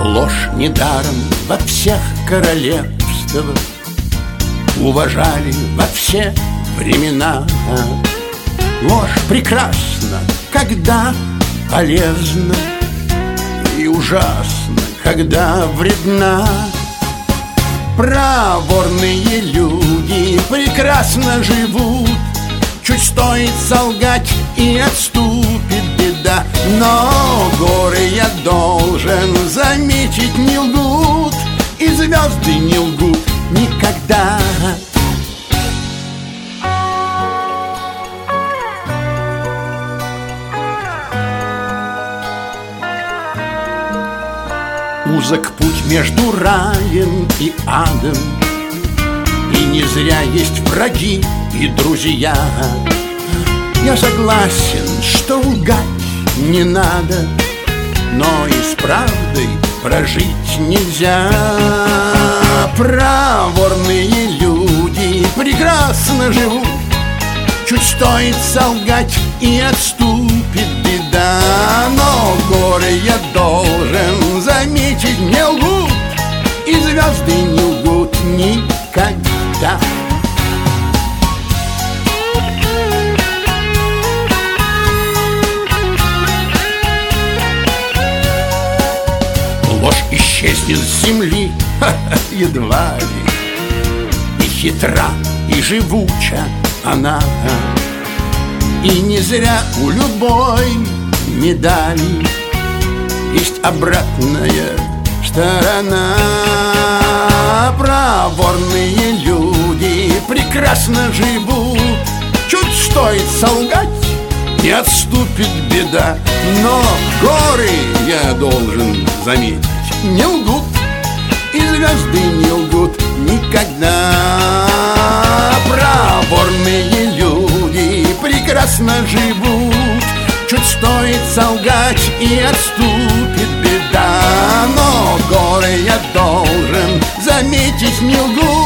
Ложь недаром во всех королевствах уважали во все времена. Ложь прекрасна, когда полезна, и ужасна, когда вредна. Проворные люди прекрасно живут, чуть стоит солгать, и отступит беда. Но горы, я должен заметить, не лгут, и звезды не лгут никогда. Узок путь между раем и адом, и не зря есть враги и друзья. Я согласен, что лгать не надо, но и с правдой прожить нельзя. Проворные люди прекрасно живут, чуть стоит солгать, и отступит беда. Но горы, я должен заметить, не лгут, и звезды не лгут никогда. Ложь исчезнет с земли, едва ли, и хитра, и живуча она. И не зря у любой медали есть обратная сторона. Проворные люди прекрасно живут, чуть стоит солгать, не отступит беда. Но горы, я должен заметить, не лгут, и звезды не лгут никогда. Проворные люди прекрасно живут, чуть стоит солгать, и отступит беда. Но горы, я должен заметить, не лгут,